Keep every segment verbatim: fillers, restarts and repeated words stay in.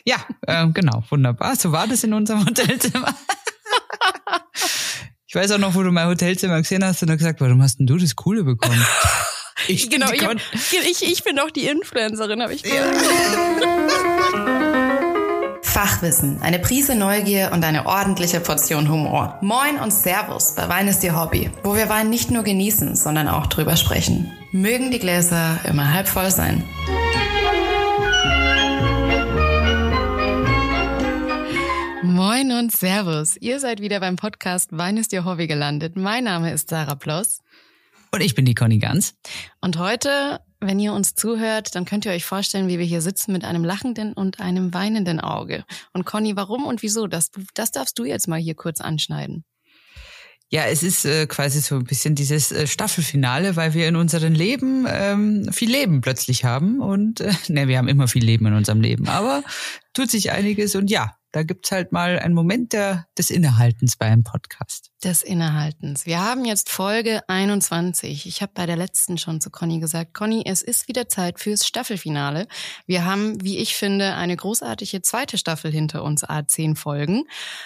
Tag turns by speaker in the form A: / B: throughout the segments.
A: Ja, ähm, genau, wunderbar. So war das in unserem Hotelzimmer. Ich weiß auch noch, wo du mein Hotelzimmer gesehen hast und dann gesagt, warum hast denn du das Coole bekommen?
B: Ich, genau, ich, hab, ich, ich bin doch die Influencerin, habe ich
A: ja.
C: Fachwissen, eine Prise Neugier und eine ordentliche Portion Humor. Moin und Servus bei Wein ist Ihr Hobby, wo wir Wein nicht nur genießen, sondern auch drüber sprechen. Mögen die Gläser immer halb voll sein.
B: Moin und Servus. Ihr seid wieder beim Podcast Wein ist Ihr Hobby gelandet. Mein Name ist Sarah Ploss.
A: Und ich bin die Conny Ganz.
B: Und heute, wenn ihr uns zuhört, dann könnt ihr euch vorstellen, wie wir hier sitzen mit einem lachenden und einem weinenden Auge. Und Conny, warum und wieso? Das, das darfst du jetzt mal hier kurz anschneiden.
A: Ja, es ist äh, quasi so ein bisschen dieses äh, Staffelfinale, weil wir in unserem Leben ähm, viel Leben plötzlich haben. Und äh, ne, wir haben immer viel Leben in unserem Leben, aber tut sich einiges und ja, da gibt's halt mal einen Moment der, des Innehaltens bei einem Podcast.
B: Des Innehaltens. Wir haben jetzt Folge einundzwanzig. Ich habe bei der letzten schon zu Conny gesagt, Conny, es ist wieder Zeit fürs Staffelfinale. Wir haben, wie ich finde, eine großartige zweite Staffel hinter uns, a zehn Folgen.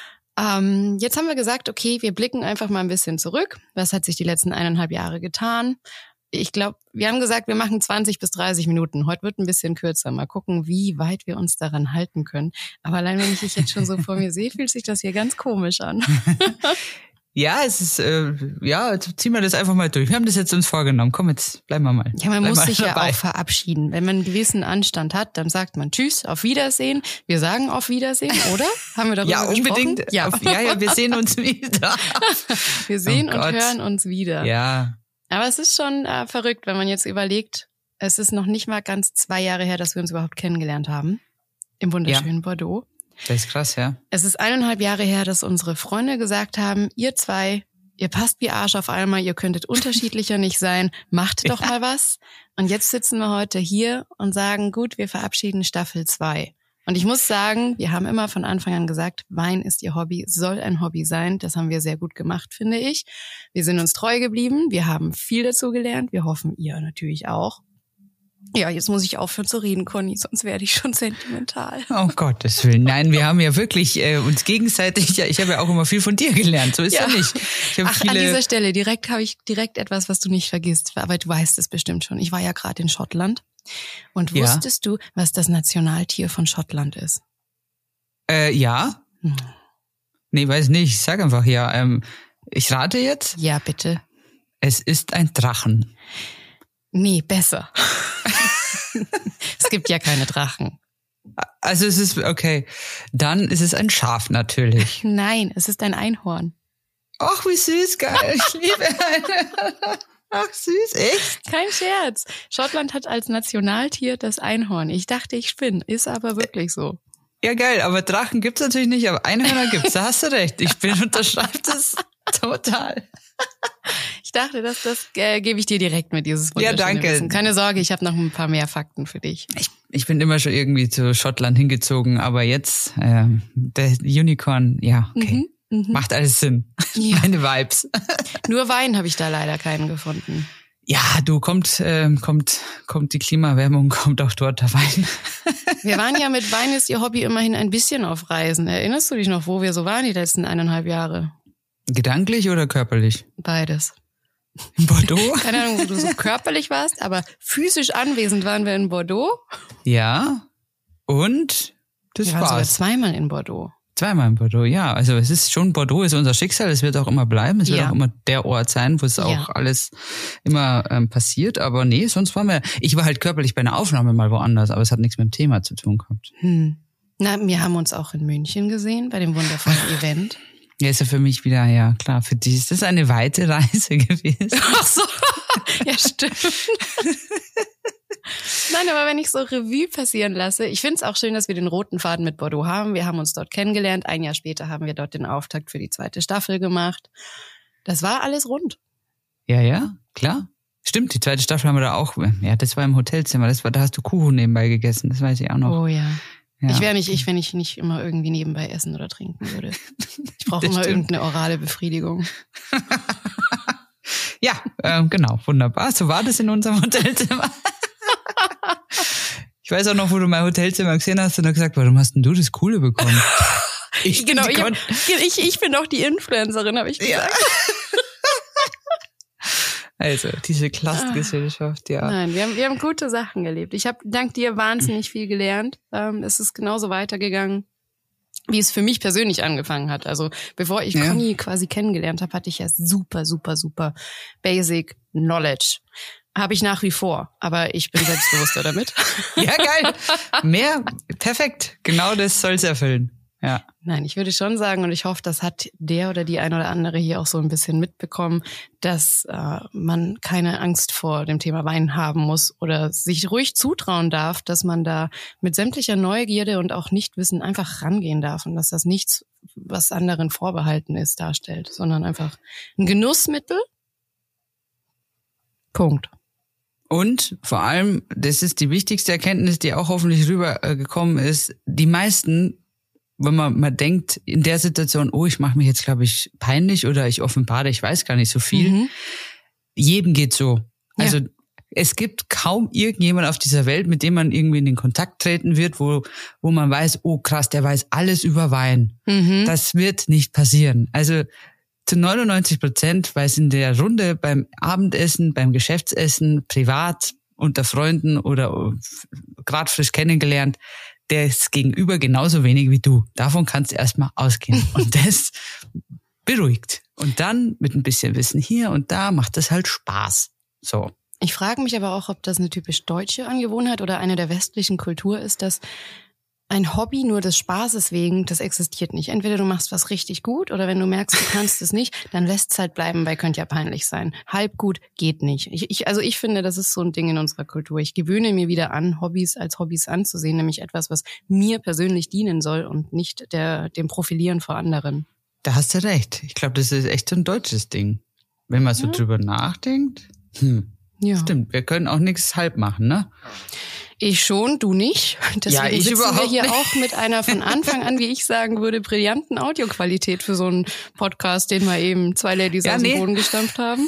B: Ähm, jetzt haben wir gesagt, okay, wir blicken einfach mal ein bisschen zurück. Was hat sich die letzten eineinhalb Jahre getan? Ich glaube, wir haben gesagt, wir machen zwanzig bis dreißig Minuten. Heute wird ein bisschen kürzer. Mal gucken, wie weit wir uns daran halten können. Aber allein, wenn ich dich jetzt schon so vor mir sehe, fühlt sich das hier ganz komisch an.
A: Ja, es ist, äh, ja, jetzt ziehen wir das einfach mal durch. Wir haben das jetzt uns vorgenommen. Komm, jetzt bleiben wir mal.
B: Ja, man
A: Bleib
B: muss
A: mal
B: sich
A: dabei.
B: ja auch verabschieden. Wenn man einen gewissen Anstand hat, dann sagt man Tschüss, auf Wiedersehen. Wir sagen auf Wiedersehen, oder? Haben wir darüber
A: Ja, unbedingt.
B: gesprochen? Ja,
A: auf, ja, ja, wir sehen uns wieder.
B: Wir sehen
A: Oh
B: und
A: Gott.
B: hören uns wieder.
A: Ja.
B: Aber es ist schon äh, verrückt, wenn man jetzt überlegt, es ist noch nicht mal ganz zwei Jahre her, dass wir uns überhaupt kennengelernt haben. Im wunderschönen ja. Bordeaux.
A: Das ist krass, ja.
B: Es ist eineinhalb Jahre her, dass unsere Freunde gesagt haben, ihr zwei, ihr passt wie Arsch auf einmal, ihr könntet unterschiedlicher nicht sein, macht doch mal was. Und jetzt sitzen wir heute hier und sagen, gut, wir verabschieden Staffel zwei. Und ich muss sagen, wir haben immer von Anfang an gesagt, Wein ist Ihr Hobby, soll ein Hobby sein. Das haben wir sehr gut gemacht, finde ich. Wir sind uns treu geblieben, wir haben viel dazu gelernt, wir hoffen, ihr natürlich auch. Ja, jetzt muss ich aufhören zu reden, Conny, sonst werde ich schon sentimental.
A: Oh Gottes Willen. Nein, wir haben ja wirklich äh, uns gegenseitig, ja, ich habe ja auch immer viel von dir gelernt, so ist ja, ja nicht. Ich hab
B: Ach,
A: viele...
B: an dieser Stelle direkt habe ich direkt etwas, was du nicht vergisst, aber du weißt es bestimmt schon. Ich war ja gerade in Schottland und
A: Ja.
B: wusstest du, was das Nationaltier von Schottland ist?
A: Äh, ja.
B: Hm.
A: Nee, weiß nicht, ich sag einfach ja. Ähm, ich rate jetzt,
B: Ja, bitte.
A: es ist ein Drachen.
B: Nee, besser. Es gibt ja keine Drachen.
A: Also es ist, okay, dann ist es ein Schaf natürlich.
B: Nein, es ist ein Einhorn.
A: Ach, wie süß, geil, ich liebe eine. Ach, süß, echt?
B: Kein Scherz. Schottland hat als Nationaltier das Einhorn. Ich dachte, ich spinne. Ist aber wirklich so.
A: Ja, geil, aber Drachen gibt's natürlich nicht, aber Einhörner gibt's, da hast du recht. Ich bin unterschreibt das total.
B: Ich dachte, dass das äh, gebe ich dir direkt mit, dieses
A: Ja,
B: wunderschöne
A: danke.
B: Wissen. Keine Sorge, ich habe noch ein paar mehr Fakten für dich.
A: Ich, ich bin immer schon irgendwie zu Schottland hingezogen, aber jetzt, äh, der Unicorn, ja, okay.
B: Mhm, mhm.
A: Macht alles Sinn.
B: Ja.
A: Meine Vibes.
B: Nur Wein habe ich da leider keinen gefunden.
A: Ja, du, kommt, äh, kommt, kommt die Klimaerwärmung, kommt auch dort der Wein.
B: Wir waren ja mit Wein ist Ihr Hobby immerhin ein bisschen auf Reisen. Erinnerst du dich noch, wo wir so waren die letzten eineinhalb Jahre?
A: Gedanklich oder körperlich?
B: Beides.
A: In Bordeaux?
B: Keine Ahnung, wo du so körperlich warst, aber physisch anwesend waren wir in Bordeaux.
A: Ja. Und das
B: Wir waren sogar
A: war's.
B: zweimal in Bordeaux.
A: Zweimal in Bordeaux, ja. Also es ist schon, Bordeaux ist unser Schicksal, es wird auch immer bleiben, es
B: Ja.
A: wird auch immer der Ort sein, wo es
B: Ja.
A: auch alles immer ähm, passiert. Aber nee, sonst waren wir, ich war halt körperlich bei einer Aufnahme mal woanders, aber es hat nichts mit dem Thema zu tun gehabt.
B: Hm. Na, wir haben uns auch in München gesehen, bei dem wundervollen Event.
A: Ja, ist ja für mich wieder, ja klar, für dich ist das eine weite Reise gewesen.
B: Ach so, ja stimmt. Nein, aber wenn ich so Revue passieren lasse, ich finde es auch schön, dass wir den roten Faden mit Bordeaux haben. Wir haben uns dort kennengelernt. Ein Jahr später haben wir dort den Auftakt für die zweite Staffel gemacht. Das war alles rund.
A: Ja, ja, klar. Stimmt, die zweite Staffel haben wir da auch, ja, das war im Hotelzimmer, das war, da hast du Kuchen nebenbei gegessen, das weiß ich auch noch.
B: Oh ja.
A: Ja.
B: Ich wäre nicht ich, wenn ich nicht immer irgendwie nebenbei essen oder trinken würde. Ich brauche
A: Das
B: immer
A: stimmt.
B: irgendeine orale Befriedigung.
A: Ja, ähm, genau, wunderbar. So war das in unserem Hotelzimmer. Ich Ich weiß auch noch, wo du mein Hotelzimmer gesehen hast und dann gesagt, warum hast denn du das Coole bekommen?
B: Ich, genau, ich, hab, ich, ich bin doch die Influencerin, habe ich gesagt. Ja.
A: Also, diese Klassengesellschaft, ja.
B: Nein, wir haben, wir haben gute Sachen gelebt. Ich habe dank dir wahnsinnig viel gelernt. Ähm, es ist genauso weitergegangen, wie es für mich persönlich angefangen hat. Also bevor ich ja. Conny quasi kennengelernt habe, hatte ich ja super, super, super Basic Knowledge. Habe ich nach wie vor, aber ich bin selbstbewusster damit.
A: Ja, geil. Mehr, perfekt. Genau das soll's erfüllen. Ja.
B: Nein, ich würde schon sagen, und ich hoffe, das hat der oder die ein oder andere hier auch so ein bisschen mitbekommen, dass äh, man keine Angst vor dem Thema Wein haben muss oder sich ruhig zutrauen darf, dass man da mit sämtlicher Neugierde und auch Nichtwissen einfach rangehen darf und dass das nichts, was anderen vorbehalten ist, darstellt, sondern einfach ein Genussmittel. Punkt.
A: Und vor allem, das ist die wichtigste Erkenntnis, die auch hoffentlich rübergekommen ist, die meisten, wenn man mal denkt, in der Situation, oh, ich mache mich jetzt, glaube ich, peinlich oder ich offenbare, ich weiß gar nicht so viel. Mhm. Jedem geht so. Also ja. Es gibt kaum irgendjemand auf dieser Welt, mit dem man irgendwie in den Kontakt treten wird, wo wo man weiß, oh krass, der weiß alles über Wein. Mhm. Das wird nicht passieren. Also zu neunundneunzig Prozent weiß in der Runde beim Abendessen, beim Geschäftsessen, privat, unter Freunden oder gerade frisch kennengelernt, das Gegenüber genauso wenig wie du. Davon kannst du erstmal ausgehen. Und das beruhigt. Und dann mit ein bisschen Wissen hier und da macht das halt Spaß. So.
B: Ich frage mich aber auch, ob das eine typisch deutsche Angewohnheit oder eine der westlichen Kultur ist, dass ein Hobby nur des Spaßes wegen, das existiert nicht. Entweder du machst was richtig gut oder wenn du merkst, du kannst es nicht, dann lässt es halt bleiben, weil könnte ja peinlich sein. Halb gut geht nicht. Ich, ich, also ich finde, das ist so ein Ding in unserer Kultur. Ich gewöhne mir wieder an, Hobbys als Hobbys anzusehen, nämlich etwas, was mir persönlich dienen soll und nicht der dem Profilieren vor anderen.
A: Da hast du recht. Ich glaube, das ist echt so ein deutsches Ding. Wenn man so ja. drüber nachdenkt. Hm. Ja. Stimmt, wir können auch nichts halb machen, ne?
B: Ich schon, du nicht. Deswegen
A: ja, ich
B: sitzen
A: überhaupt
B: wir hier
A: nicht.
B: auch mit einer von Anfang an, wie ich sagen würde, brillanten Audioqualität für so einen Podcast, den wir eben zwei Ladies ja, aus nee. dem Boden gestampft haben.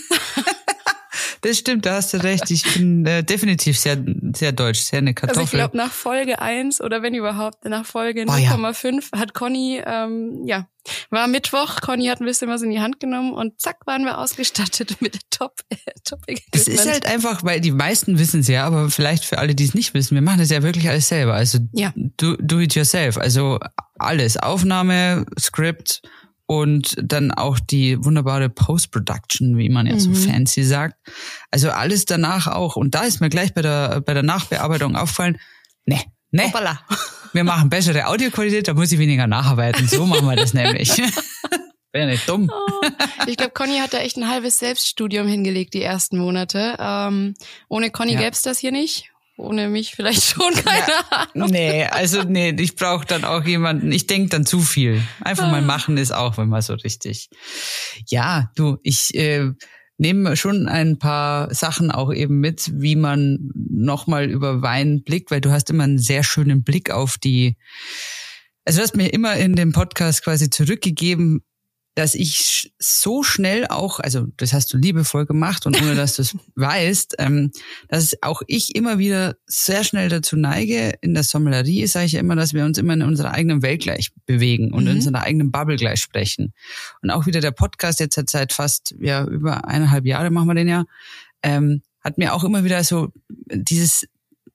A: Das stimmt, da hast du recht. Ich bin äh, definitiv sehr sehr deutsch, sehr eine Kartoffel.
B: Also ich glaube, nach Folge eins oder wenn überhaupt nach Folge null Komma fünf ja. hat Conny, ähm, ja, war Mittwoch, Conny hat ein bisschen was in die Hand genommen und zack, waren wir ausgestattet mit Top äh, Top
A: Das ist halt einfach, weil die meisten wissen es ja, aber vielleicht für alle, die es nicht wissen, wir machen das ja wirklich alles selber. Also
B: ja.
A: do, do it yourself. Also alles, Aufnahme, Skript, und dann auch die wunderbare Post-Production, wie man ja so mhm. fancy sagt. Also alles danach auch. Und da ist mir gleich bei der bei der Nachbearbeitung aufgefallen, ne, ne,
B: Hoppala.
A: Wir machen bessere Audioqualität, da muss ich weniger nacharbeiten. So machen wir das nämlich. Bin ja nicht dumm.
B: Oh, ich glaube, Conny hat da echt ein halbes Selbststudium hingelegt die ersten Monate. Ähm, ohne Conny ja. gäbe es das hier nicht. Ohne mich vielleicht schon, keine ja, Ahnung.
A: Nee, also nee, ich brauche dann auch jemanden, ich denke dann zu viel. Einfach mal machen ist auch, wenn man so richtig. Ja, du, ich äh, nehme schon ein paar Sachen auch eben mit, wie man nochmal über Wein blickt, weil du hast immer einen sehr schönen Blick auf die, also du hast mir immer in dem Podcast quasi zurückgegeben, dass ich so schnell auch, also das hast du liebevoll gemacht und ohne dass du es weißt, ähm, dass auch ich immer wieder sehr schnell dazu neige, in der Sommelerie sage ich ja immer, dass wir uns immer in unserer eigenen Welt gleich bewegen und mhm. in unserer eigenen Bubble gleich sprechen. Und auch wieder der Podcast jetzt hat seit fast ja über eineinhalb Jahre machen wir den ja, ähm, hat mir auch immer wieder so dieses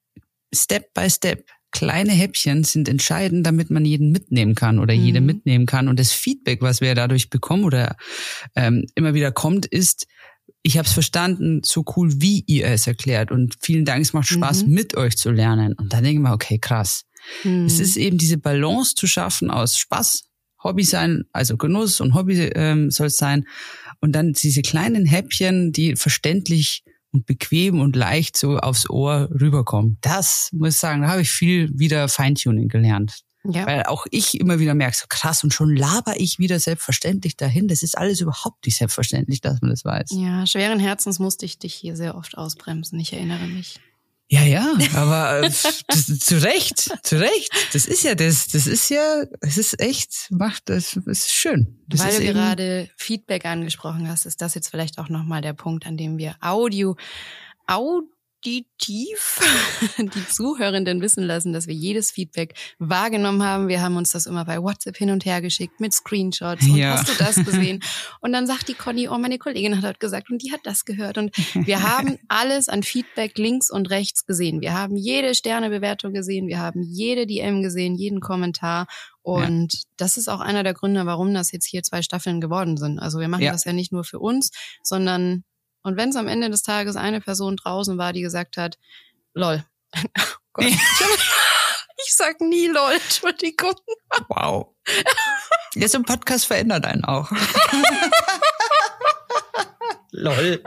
A: Step by Step. Kleine Häppchen sind entscheidend, damit man jeden mitnehmen kann oder mhm. jede mitnehmen kann. Und das Feedback, was wir dadurch bekommen oder ähm, immer wieder kommt, ist, ich habe es verstanden, so cool, wie ihr es erklärt. Und vielen Dank, es macht Spaß, mhm. mit euch zu lernen. Und dann denke ich mir, okay, krass. Mhm. Es ist eben diese Balance zu schaffen aus Spaß, Hobby sein, also Genuss und Hobby ähm, soll es sein. Und dann diese kleinen Häppchen, die verständlich und bequem und leicht so aufs Ohr rüberkommen. Das, muss ich sagen, da habe ich viel wieder Feintuning gelernt. Ja. Weil auch ich immer wieder merke, so krass, und schon laber ich wieder selbstverständlich dahin. Das ist alles überhaupt nicht selbstverständlich, dass man das weiß.
B: Ja, schweren Herzens musste ich dich hier sehr oft ausbremsen. Ich erinnere mich.
A: Ja, ja, aber äh, das, zu Recht, zu Recht. Das ist ja das, das ist ja, es ist echt, macht das, das ist schön. Das
B: Weil
A: ist
B: du
A: eben
B: gerade Feedback angesprochen hast, ist das jetzt vielleicht auch nochmal der Punkt, an dem wir Audio, Audio, auditiv die Zuhörenden wissen lassen, dass wir jedes Feedback wahrgenommen haben. Wir haben uns das immer bei WhatsApp hin und her geschickt mit Screenshots. Und
A: Ja.
B: hast du das gesehen? Und dann sagt die Conny, oh, meine Kollegin hat das gesagt und die hat das gehört. Und wir haben alles an Feedback links und rechts gesehen. Wir haben jede Sternebewertung gesehen. Wir haben jede D M gesehen, jeden Kommentar. Und ja. das ist auch einer der Gründe, warum das jetzt hier zwei Staffeln geworden sind. Also wir machen ja. das ja nicht nur für uns, sondern und wenn es am Ende des Tages eine Person draußen war, die gesagt hat, lol. Oh Gott. Ich sag nie lol, Entschuldigung.
A: Wow. Ja, so ein Podcast verändert einen auch. Lol.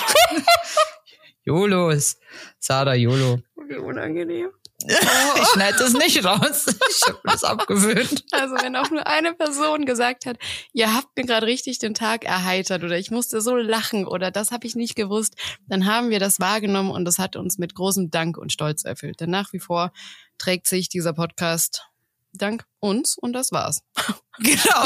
A: YOLOs. Sarah YOLO.
B: Wie unangenehm.
A: Ich schneide das nicht raus. Ich habe das abgewöhnt.
B: Also wenn auch nur eine Person gesagt hat, ihr habt mir gerade richtig den Tag erheitert oder ich musste so lachen oder das habe ich nicht gewusst, dann haben wir das wahrgenommen und das hat uns mit großem Dank und Stolz erfüllt. Denn nach wie vor trägt sich dieser Podcast dank uns und das war's.
A: Genau.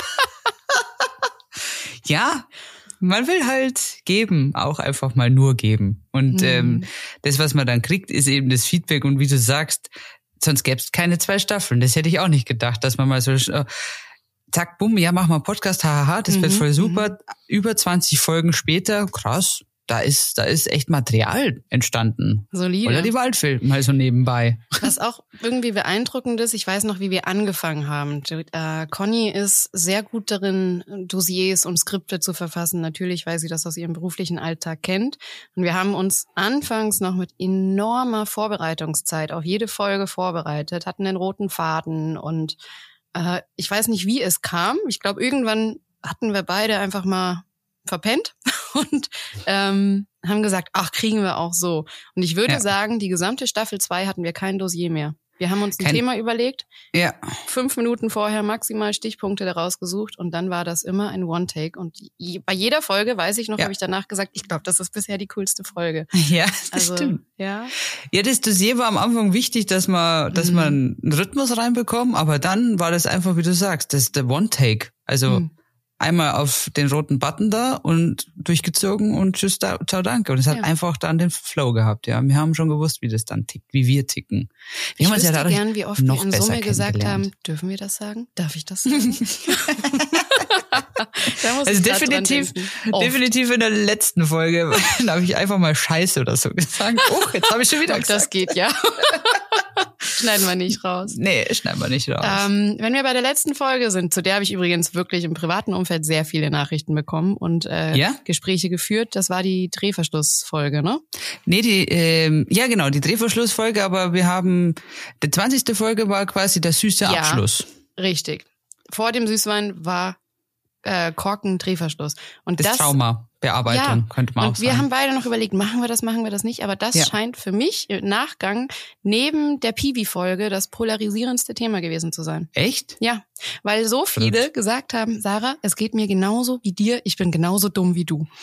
A: Ja, man will halt geben, auch einfach mal nur geben. Und mhm. ähm, das, was man dann kriegt, ist eben das Feedback. Und wie du sagst, sonst gäbe es keine zwei Staffeln. Das hätte ich auch nicht gedacht, dass man mal so, äh, zack, bumm, ja, mach mal einen Podcast, hahaha, das mhm. wird voll super. Mhm. Über zwanzig Folgen später, krass, da ist, da ist echt Material entstanden.
B: Solide.
A: Oder die Waldfilme mal so nebenbei.
B: Was auch irgendwie beeindruckend ist, ich weiß noch, wie wir angefangen haben. Äh, Conny ist sehr gut darin, Dossiers und Skripte zu verfassen. Natürlich, weil sie das aus ihrem beruflichen Alltag kennt. Und wir haben uns anfangs noch mit enormer Vorbereitungszeit auf jede Folge vorbereitet, hatten den roten Faden und äh, ich weiß nicht, wie es kam. Ich glaube, irgendwann hatten wir beide einfach mal verpennt und ähm, haben gesagt, ach, kriegen wir auch so. Und ich würde ja. sagen, die gesamte Staffel zwei hatten wir kein Dossier mehr. Wir haben uns ein kein, Thema überlegt,
A: ja.
B: fünf Minuten vorher maximal Stichpunkte daraus gesucht und dann war das immer ein One-Take. Und je, bei jeder Folge, weiß ich noch, ja. habe ich danach gesagt, ich glaube, das ist bisher die coolste Folge.
A: Ja, das
B: also,
A: stimmt.
B: Ja.
A: ja, das Dossier war am Anfang wichtig, dass man, dass mhm. man einen Rhythmus reinbekommt, aber dann war das einfach, wie du sagst, das ist der One-Take. Also mhm. einmal auf den roten Button da und durchgezogen und tschüss, da, ciao, danke. Und es hat ja. einfach dann den Flow gehabt, ja. Wir haben schon gewusst, wie das dann tickt, wie wir ticken. Wir
B: ich
A: haben uns ja dadurch
B: gern, wie oft
A: noch
B: wir in
A: besser
B: Summe gesagt haben, dürfen wir das sagen? Darf ich das sagen?
A: Also definitiv, definitiv in der letzten Folge, da habe ich einfach mal Scheiße oder so gesagt. Oh, jetzt habe ich schon wieder gesagt.
B: Das geht, ja. Schneiden wir nicht raus.
A: Nee, schneiden wir nicht raus.
B: Ähm, wenn wir bei der letzten Folge sind, zu der habe ich übrigens wirklich im privaten Umfeld sehr viele Nachrichten bekommen und äh,
A: ja?
B: Gespräche geführt. Das war die Drehverschlussfolge, ne?
A: Nee, die, ähm, ja genau, die Drehverschlussfolge, aber wir haben, die zwanzigste Folge war quasi der süße
B: ja,
A: Abschluss.
B: Richtig. Vor dem Süßwein war äh, Korken Drehverschluss. Und
A: das,
B: das
A: Traumabearbeitung, ja, könnte man
B: und
A: auch sagen.
B: Wir haben beide noch überlegt, machen wir das, machen wir das nicht. Aber das ja. scheint für mich im Nachgang neben der Piwi-Folge das polarisierendste Thema gewesen zu sein.
A: Echt?
B: Ja, weil so viele Verrückt. gesagt haben, Sarah, es geht mir genauso wie dir, ich bin genauso dumm wie du.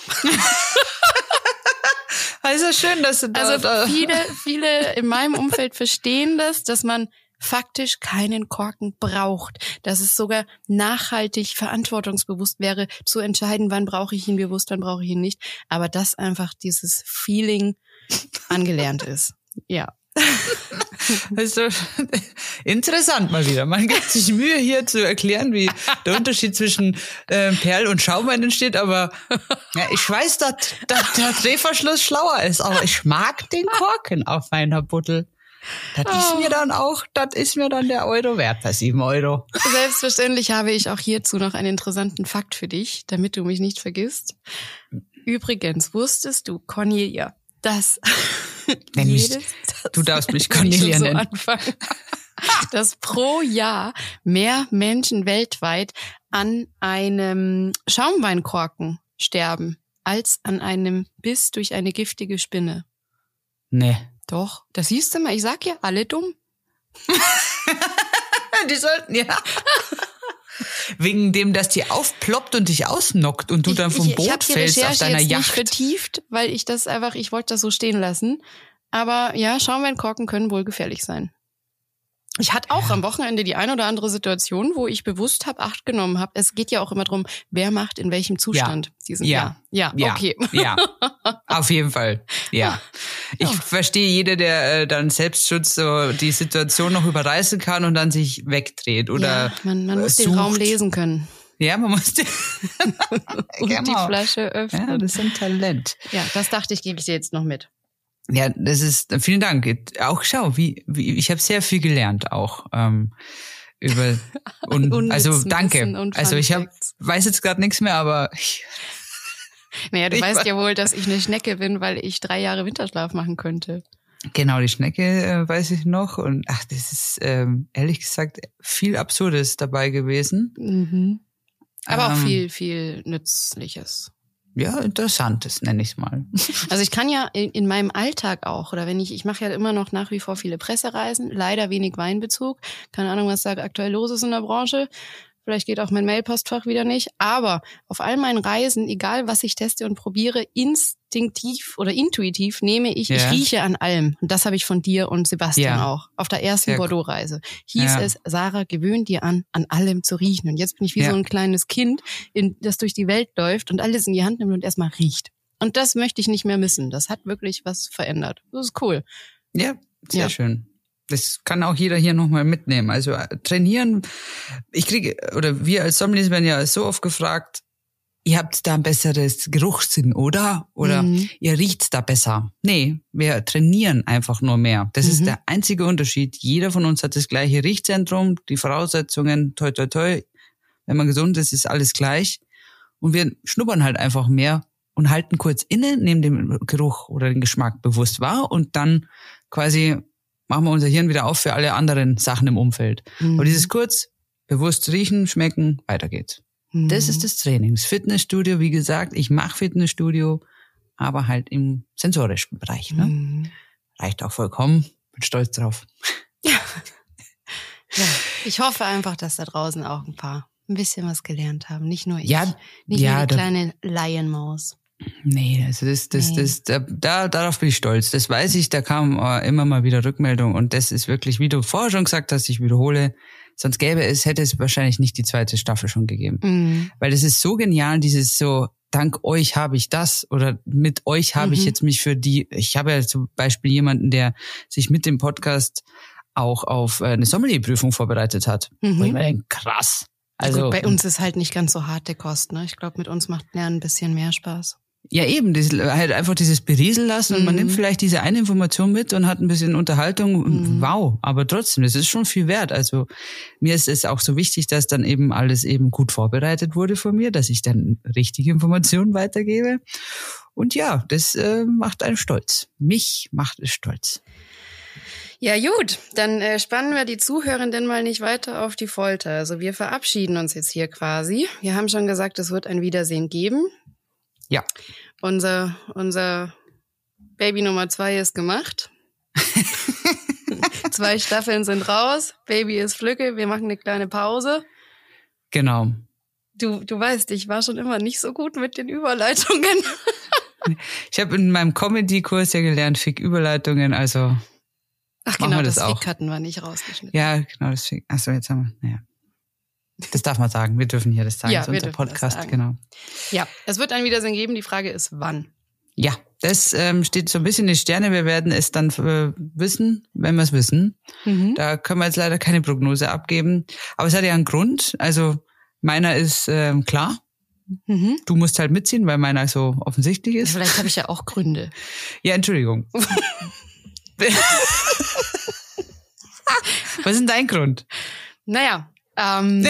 A: Also schön, dass du da...
B: Also viele, viele in meinem Umfeld verstehen das, dass man faktisch keinen Korken braucht, dass es sogar nachhaltig verantwortungsbewusst wäre, zu entscheiden, wann brauche ich ihn bewusst, wann brauche ich ihn nicht, aber dass einfach dieses Feeling angelernt ist. Ja.
A: Also interessant mal wieder. Man gibt sich Mühe hier zu erklären, wie der Unterschied zwischen äh, Perl und Schaumwein entsteht, aber ja, ich weiß, dass, dass der Drehverschluss schlauer ist, aber ich mag den Korken auf meiner Buddel. Das oh. ist mir dann auch, das ist mir dann der Euro wert, bei sieben Euro.
B: Selbstverständlich habe ich auch hierzu noch einen interessanten Fakt für dich, damit du mich nicht vergisst. Übrigens, wusstest du, Cornelia, dass jedes,
A: mich, du darfst mich Cornelia
B: so
A: nennen,
B: anfangen, dass pro Jahr mehr Menschen weltweit an einem Schaumweinkorken sterben, als an einem Biss durch eine giftige Spinne.
A: Nee.
B: Doch, das siehst du mal, ich sag ja, alle dumm.
A: Die sollten, ja. Wegen dem, dass die aufploppt und dich ausnockt und du
B: ich,
A: dann vom
B: ich,
A: Boot
B: ich hab die
A: fällst
B: Recherche
A: auf deiner
B: jetzt
A: Yacht.
B: Nicht vertieft, weil ich das einfach, ich wollte das so stehen lassen. Aber ja, Schaumweinkorken können wohl gefährlich sein. Ich hatte auch am Wochenende die ein oder andere Situation, wo ich bewusst habe, Acht genommen habe. Es geht ja auch immer darum, wer macht in welchem Zustand
A: ja.
B: diesen.
A: Ja.
B: Ja,
A: ja,
B: okay.
A: Ja, auf jeden Fall. Ja. Ich oh. verstehe jeder, der äh, dann Selbstschutz so die Situation noch überreißen kann und dann sich wegdreht oder
B: ja, man, man muss
A: sucht.
B: den Raum lesen können.
A: Ja, man muss die
B: und genau. die Flasche öffnen.
A: Ja, das ist ein Talent.
B: Ja, das dachte ich, gebe ich dir jetzt noch mit.
A: Ja, das ist, vielen Dank. Auch schau, wie, wie ich habe sehr viel gelernt auch ähm, über und also danke. Und also ich hab, weiß jetzt gerade nichts mehr, aber ich,
B: naja, du ich weißt ja wohl, dass ich eine Schnecke bin, weil ich drei Jahre Winterschlaf machen könnte.
A: Genau, die Schnecke äh, weiß ich noch und ach, das ist ähm, ehrlich gesagt viel Absurdes dabei gewesen.
B: Mhm. Aber
A: ähm,
B: auch viel, viel Nützliches.
A: Ja, Interessantes, nenne ich es mal.
B: Also ich kann ja in, in meinem Alltag auch, oder wenn ich, ich mache ja immer noch nach wie vor viele Pressereisen, leider wenig Weinbezug. Keine Ahnung, was da aktuell los ist in der Branche. Vielleicht geht auch mein Mailpostfach wieder nicht. Aber auf all meinen Reisen, egal was ich teste und probiere, instinktiv oder intuitiv nehme ich, ja. ich rieche an allem. Und das habe ich von dir und Sebastian ja. auch. Auf der ersten Bordeaux-Reise hieß ja. es, Sarah, gewöhn dir an, an allem zu riechen. Und jetzt bin ich wie ja. so ein kleines Kind, in, das durch die Welt läuft und alles in die Hand nimmt und erstmal riecht. Und das möchte ich nicht mehr missen. Das hat wirklich was verändert. Das ist cool.
A: Ja, sehr ja. schön. Das kann auch jeder hier nochmal mitnehmen. Also trainieren, ich kriege, oder wir als Sommeliers werden ja so oft gefragt, ihr habt da ein besseres Geruchssinn, oder? Oder mhm. ihr riecht's da besser. Nee, wir trainieren einfach nur mehr. Das mhm. ist der einzige Unterschied. Jeder von uns hat das gleiche Riechzentrum, die Voraussetzungen, toi toi toi. Wenn man gesund ist, ist alles gleich. Und wir schnuppern halt einfach mehr und halten kurz inne, nehmen den Geruch oder den Geschmack bewusst wahr und dann quasi machen wir unser Hirn wieder auf für alle anderen Sachen im Umfeld. Mhm. Aber dieses kurz, bewusst riechen, schmecken, weiter geht's. Mhm. Das ist das Training. Das Fitnessstudio, wie gesagt, ich mache Fitnessstudio, aber halt im sensorischen Bereich. Ne? Mhm. Reicht auch vollkommen. Bin stolz drauf.
B: Ja. Ja. Ich hoffe einfach, dass da draußen auch ein paar ein bisschen was gelernt haben. Nicht nur ich.
A: Ja,
B: nicht
A: ja,
B: nur die kleine Laienmaus.
A: Nee, also das, das, nee. das, da, da, darauf bin ich stolz. Das weiß ich, da kam äh, immer mal wieder Rückmeldung und das ist wirklich, wie du vorher schon gesagt hast, ich wiederhole, sonst gäbe es, hätte es wahrscheinlich nicht die zweite Staffel schon gegeben. Mhm. Weil das ist so genial, dieses so, dank euch habe ich das oder mit euch habe mhm. ich jetzt mich für die, ich habe ja zum Beispiel jemanden, der sich mit dem Podcast auch auf eine Sommelierprüfung vorbereitet hat. Mhm. Wo ich mir denke, krass. Also
B: ja, gut, bei uns ist halt nicht ganz so harte Kost, ne? Ich glaube, mit uns macht Lernen ein bisschen mehr Spaß.
A: Ja, eben, das, halt einfach dieses berieseln lassen und mhm. man nimmt vielleicht diese eine Information mit und hat ein bisschen Unterhaltung. Mhm. Wow, aber trotzdem, das ist schon viel wert. Also mir ist es auch so wichtig, dass dann eben alles eben gut vorbereitet wurde von mir, dass ich dann richtige Informationen weitergebe. Und ja, das äh, macht einen stolz. Mich macht es stolz.
B: Ja gut, dann äh, spannen wir die Zuhörenden mal nicht weiter auf die Folter. Also wir verabschieden uns jetzt hier quasi. Wir haben schon gesagt, es wird ein Wiedersehen geben.
A: Ja.
B: Unser, unser Baby Nummer zwei ist gemacht. Zwei Staffeln sind raus. Baby ist Flücke. Wir machen eine kleine Pause.
A: Genau.
B: Du, du weißt, ich war schon immer nicht so gut mit den Überleitungen.
A: Ich habe in meinem Comedy-Kurs ja gelernt, Fick-Überleitungen, also
B: Ach
A: machen
B: genau,
A: wir das,
B: das
A: auch.
B: Fick hatten wir nicht rausgeschnitten.
A: Ja, genau, das Fick. Achso, jetzt haben wir, naja. Das darf man sagen. Wir dürfen hier das sagen.
B: Ja,
A: das ist unser Podcast, genau.
B: Ja, es wird ein Wiedersehen geben. Die Frage ist, wann?
A: Ja, das ähm, steht so ein bisschen in die Sterne. Wir werden es dann äh, wissen, wenn wir es wissen. Mhm. Da können wir jetzt leider keine Prognose abgeben. Aber es hat ja einen Grund. Also meiner ist ähm, klar. Mhm. Du musst halt mitziehen, weil meiner so offensichtlich ist.
B: Vielleicht habe ich ja auch Gründe.
A: Ja, Entschuldigung. Was ist denn dein Grund?
B: Naja, ähm,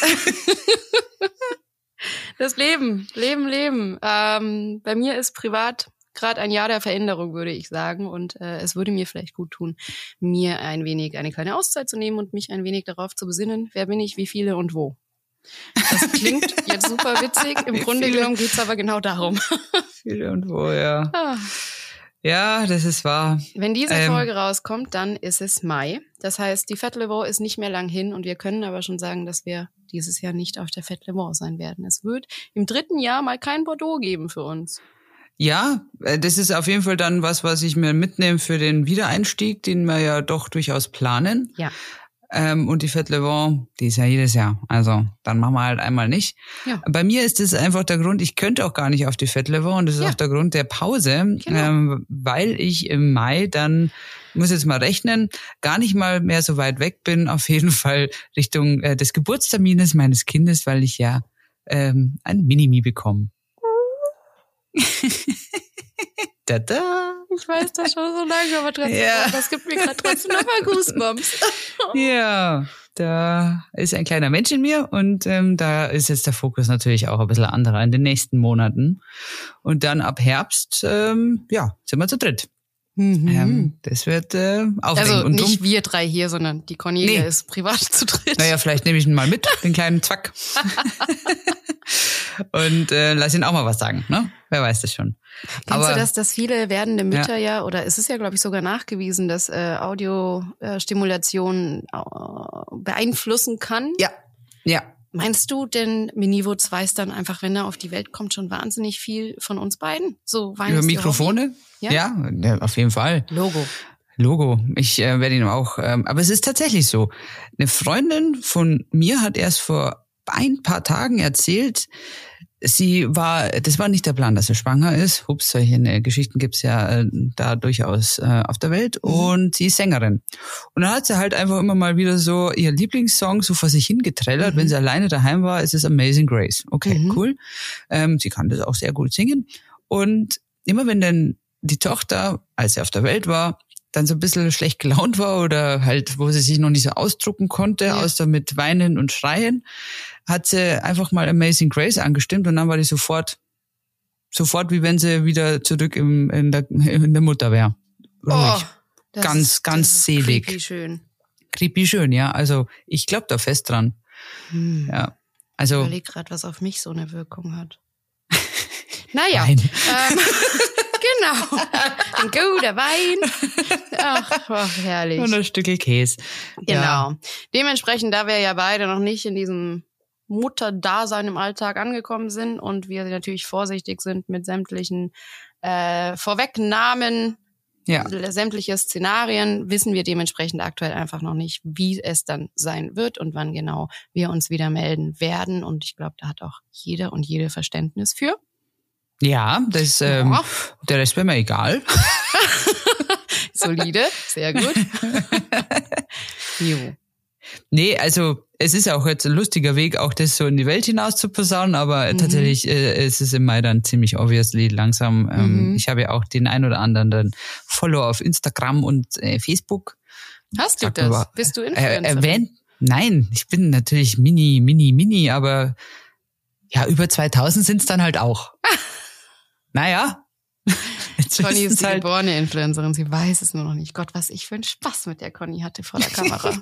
B: das Leben, Leben, Leben. Ähm, bei mir ist privat gerade ein Jahr der Veränderung, würde ich sagen. Und äh, es würde mir vielleicht gut tun, mir ein wenig eine kleine Auszeit zu nehmen und mich ein wenig darauf zu besinnen, wer bin ich, wie viele und wo. Das klingt jetzt super witzig. Im wie Grunde viele? genommen geht's aber genau darum.
A: Viele und wo, ja. Ah. Ja, das ist wahr.
B: Wenn diese ähm, Folge rauskommt, dann ist es Mai. Das heißt, die Fête Le Vaux ist nicht mehr lang hin und wir können aber schon sagen, dass wir dieses Jahr nicht auf der Fête Le Vaux sein werden. Es wird im dritten Jahr mal kein Bordeaux geben für uns.
A: Ja, das ist auf jeden Fall dann was, was ich mir mitnehme für den Wiedereinstieg, den wir ja doch durchaus planen.
B: Ja.
A: Ähm, und die Fête Le Vent, die ist ja jedes Jahr. Also dann machen wir halt einmal nicht.
B: Ja.
A: Bei mir ist es einfach der Grund, ich könnte auch gar nicht auf die Fête Le Vent. Und das ist
B: Ja.
A: auch der Grund der Pause,
B: Genau.
A: ähm, weil ich im Mai dann, muss jetzt mal rechnen, gar nicht mal mehr so weit weg bin. Auf jeden Fall Richtung äh, des Geburtstermines meines Kindes, weil ich ja ähm, ein Minimi bekomme. Tada!
B: Ich weiß das schon so lange, aber trotzdem,
A: Ja.
B: das gibt mir gerade trotzdem nochmal Goosebumps.
A: Ja, da ist ein kleiner Mensch in mir und ähm, da ist jetzt der Fokus natürlich auch ein bisschen anderer in den nächsten Monaten. Und dann ab Herbst, ähm, ja, sind wir zu dritt.
B: Mhm.
A: Ähm, das wird äh, aufregend.
B: Also
A: und
B: nicht
A: drum,
B: wir drei hier, sondern die Cornelia
A: Nee.
B: ist privat zu dritt.
A: naja, vielleicht nehme ich ihn mal mit, den kleinen Zwack. Und äh, lass ihn auch mal was sagen, ne? Wer weiß das schon.
B: Kennst
A: Aber
B: du das, dass viele werdende Mütter ja, ja oder es ist ja, glaube ich, sogar nachgewiesen, dass äh, Audiostimulation äh, beeinflussen kann?
A: ja, ja.
B: Meinst du denn, Minivutz weiß dann einfach, wenn er auf die Welt kommt, schon wahnsinnig viel von uns beiden? So
A: Über Mikrofone?
B: Ja?
A: Ja, ja, auf jeden Fall.
B: Logo.
A: Logo. Ich äh, werde ihn auch, ähm, aber es ist tatsächlich so. Eine Freundin von mir hat erst vor ein paar Tagen erzählt, sie war, das war nicht der Plan, dass sie schwanger ist. Hups, solche äh, Geschichten gibt's ja äh, da durchaus äh, auf der Welt.
B: Mhm.
A: Und sie ist Sängerin. Und dann hat sie halt einfach immer mal wieder so ihr Lieblingssong so vor sich hingetrellert.
B: Mhm.
A: Wenn sie alleine daheim war, ist es Amazing Grace. Okay,
B: Mhm.
A: cool. Ähm, sie kann das auch sehr gut singen. Und immer wenn dann die Tochter, als sie auf der Welt war, dann so ein bisschen schlecht gelaunt war oder halt, wo sie sich noch nicht so ausdrucken konnte,
B: Ja.
A: außer mit Weinen und Schreien, hat sie einfach mal Amazing Grace angestimmt und dann war die sofort, sofort wie wenn sie wieder zurück im, in, der, in der Mutter wäre. Ruhig.
B: das
A: Ganz,
B: ist,
A: ganz
B: das ist
A: selig.
B: creepy schön.
A: Creepy schön, ja. Also ich glaube da fest dran.
B: Hm.
A: Ja.
B: Ich
A: Also
B: überlege gerade, was auf mich so eine Wirkung hat. Naja,
A: Nein.
B: ähm, genau. Ein guter Wein. Ach, ach herrlich.
A: und ein Stückel Käse.
B: Genau.
A: Ja.
B: Dementsprechend, da wir ja beide noch nicht in diesem Mutterdasein im Alltag angekommen sind und wir natürlich vorsichtig sind mit sämtlichen äh, Vorwegnahmen,
A: Ja.
B: sämtliche Szenarien, wissen wir dementsprechend aktuell einfach noch nicht, wie es dann sein wird und wann genau wir uns wieder melden werden. Und ich glaube, da hat auch jeder und jede Verständnis für.
A: Ja, das, ähm,
B: Ja.
A: der Rest wäre mir egal.
B: Solide, sehr gut. Jo.
A: Nee, also es ist auch jetzt ein lustiger Weg, auch das so in die Welt hinaus zu posaunen, aber
B: Mhm.
A: tatsächlich äh, ist es im Mai dann ziemlich obviously langsam. Ähm,
B: Mhm.
A: Ich habe ja auch den ein oder anderen dann Follower auf Instagram und äh, Facebook.
B: Hast du
A: Sag
B: das?
A: mal,
B: Bist du
A: Äh,
B: Influencer?
A: erwähnt? Nein, ich bin natürlich mini, mini, mini, aber ja, über zweitausend sind's dann halt auch. Naja. Jetzt
B: Conny
A: wissen's
B: ist die
A: halt.
B: geborene Influencerin, sie weiß es nur noch nicht. Gott, was ich für einen Spaß mit der Conny hatte vor der Kamera.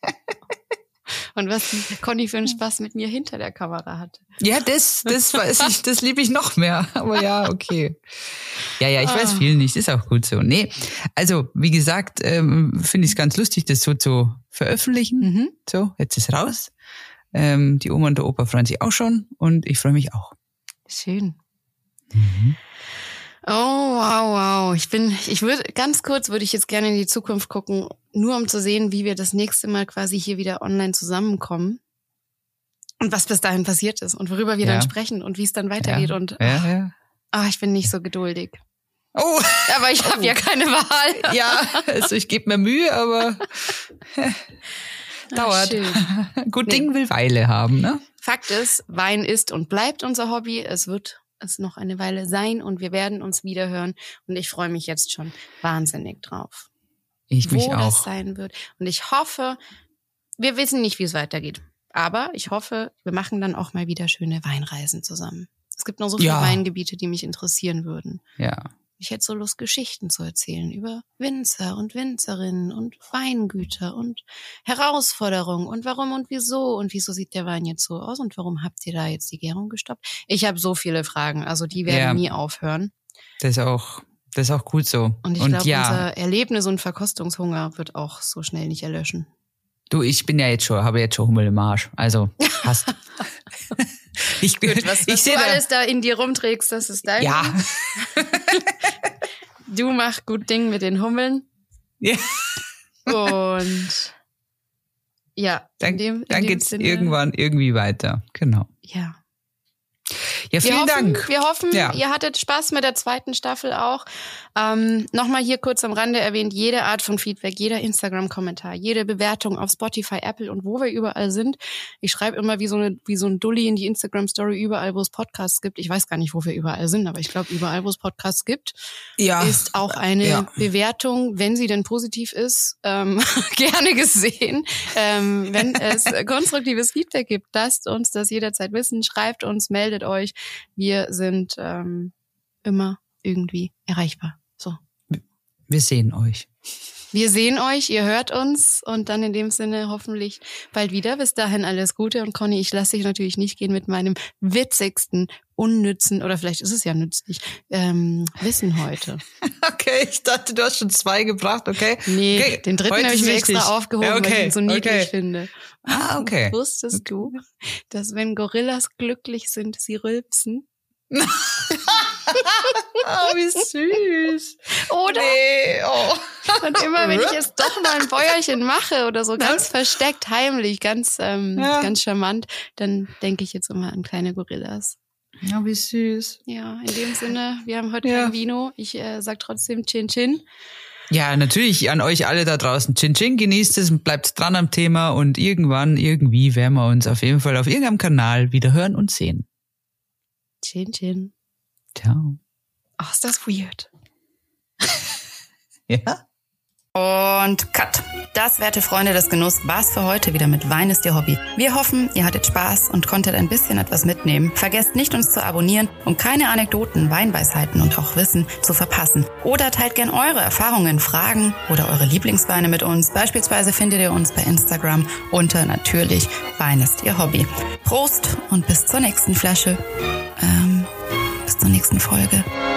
B: Und was die Conny für einen Spaß mit mir hinter der Kamera hatte.
A: Ja, das, das weiß ich, das liebe ich noch mehr. Aber ja, okay. Ja, ja, ich weiß viel nicht, ist auch gut so. Nee, also wie gesagt, ähm, finde ich es ganz lustig, das so zu veröffentlichen.
B: Mhm.
A: So, jetzt ist raus. Ähm, die Oma und der Opa freuen sich auch schon und ich freue mich auch.
B: Schön.
A: Mhm.
B: Oh, wow, wow. Ich bin, ich würde, ganz kurz würde ich jetzt gerne in die Zukunft gucken, nur um zu sehen, wie wir das nächste Mal quasi hier wieder online zusammenkommen. Und was bis dahin passiert ist und worüber wir
A: Ja.
B: dann sprechen und wie es dann weitergeht.
A: Ja,
B: Und
A: ja, ja.
B: ah, ich bin nicht so geduldig.
A: Oh,
B: Aber ich habe ja keine Wahl.
A: ja, also ich gebe mir Mühe, aber dauert.
B: schön.
A: Gut
B: Nee.
A: Ding will Weile haben, ne?
B: Fakt ist, Wein ist und bleibt unser Hobby. Es wird es noch eine Weile sein und wir werden uns wiederhören. Und ich freue mich jetzt schon wahnsinnig drauf,
A: Ich mich
B: wo das
A: auch.
B: sein wird. Und ich hoffe, wir wissen nicht, wie es weitergeht. Aber ich hoffe, wir machen dann auch mal wieder schöne Weinreisen zusammen. Es gibt noch so viele
A: Ja.
B: Weingebiete, die mich interessieren würden.
A: Ja.
B: Ich hätte so Lust, Geschichten zu erzählen über Winzer und Winzerinnen und Weingüter und Herausforderungen und warum und wieso und wieso sieht der Wein jetzt so aus und warum habt ihr da jetzt die Gärung gestoppt? Ich habe so viele Fragen, also die werden
A: Ja.
B: nie aufhören.
A: Das ist auch, das ist auch gut so.
B: Und ich glaube,
A: ja,
B: unser Erlebnis- und Verkostungshunger wird auch so schnell nicht erlöschen.
A: du, ich bin ja jetzt schon, habe jetzt schon Hummel im Arsch. Also, passt. ich
B: Gut, was, was
A: ich sehe
B: du
A: da,
B: alles da in dir rumträgst, das ist dein
A: ja.
B: Ding. Du mach gut Ding mit den Hummeln
A: Ja.
B: und Ja.
A: Dann,
B: in dem, in
A: dann
B: dem
A: geht's
B: Sinne,
A: irgendwann irgendwie weiter. Genau.
B: Ja.
A: Ja, vielen
B: wir hoffen,
A: Dank.
B: Wir hoffen,
A: ja.
B: ihr hattet Spaß mit der zweiten Staffel auch. Ähm, Nochmal hier kurz am Rande erwähnt, jede Art von Feedback, jeder Instagram-Kommentar, jede Bewertung auf Spotify, Apple und wo wir überall sind. Ich schreibe immer wie so eine wie so ein Dulli in die Instagram-Story, überall, wo es Podcasts gibt. Ich weiß gar nicht, wo wir überall sind, aber ich glaube, überall, wo es Podcasts gibt,
A: ja.
B: ist auch eine
A: ja.
B: Bewertung, wenn sie denn positiv ist, ähm, gerne gesehen. Ähm, wenn es konstruktives Feedback gibt, lasst uns das jederzeit wissen. Schreibt uns, meldet euch. Wir sind ähm, immer irgendwie erreichbar. So.
A: Wir sehen euch.
B: Wir sehen euch, ihr hört uns und dann in dem Sinne hoffentlich bald wieder. Bis dahin alles Gute und Conny, ich lasse dich natürlich nicht gehen mit meinem witzigsten, unnützen oder vielleicht ist es ja nützlich, ähm, Wissen heute.
A: Okay, ich dachte, du hast schon zwei gebracht, okay?
B: Nee,
A: okay.
B: den dritten habe ich mir extra aufgehoben, ja, okay. weil ich ihn so niedlich okay. finde.
A: Ah, okay.
B: Wusstest okay. du, dass wenn Gorillas glücklich sind, sie rülpsen?
A: Oh, wie süß.
B: Oder?
A: Nee, oh.
B: Und immer, wenn ich jetzt doch mal ein Bäuerchen mache oder so, ganz versteckt, heimlich, ganz ähm, ja. ganz charmant, dann denke ich jetzt immer an kleine Gorillas.
A: Ja, wie süß.
B: Ja, in dem Sinne, wir haben heute
A: ja.
B: kein Vino. Ich äh, sag trotzdem Chin Chin.
A: Ja, natürlich an euch alle da draußen. Chin Chin, genießt es und bleibt dran am Thema und irgendwann, irgendwie werden wir uns auf jeden Fall auf irgendeinem Kanal wieder hören und sehen.
B: Chin Chin.
A: Ciao.
B: Ach, ist das weird.
A: Ja.
C: Und Cut. Das, werte Freunde des Genusss, war's für heute wieder mit Wein ist Ihr Hobby. Wir hoffen, ihr hattet Spaß und konntet ein bisschen etwas mitnehmen. Vergesst nicht, uns zu abonnieren, um keine Anekdoten, Weinweisheiten und auch Wissen zu verpassen. Oder teilt gern eure Erfahrungen, Fragen oder eure Lieblingsweine mit uns. Beispielsweise findet ihr uns bei Instagram unter natürlich Wein ist Ihr Hobby. Prost und bis zur nächsten Flasche. Ähm, bis zur nächsten Folge.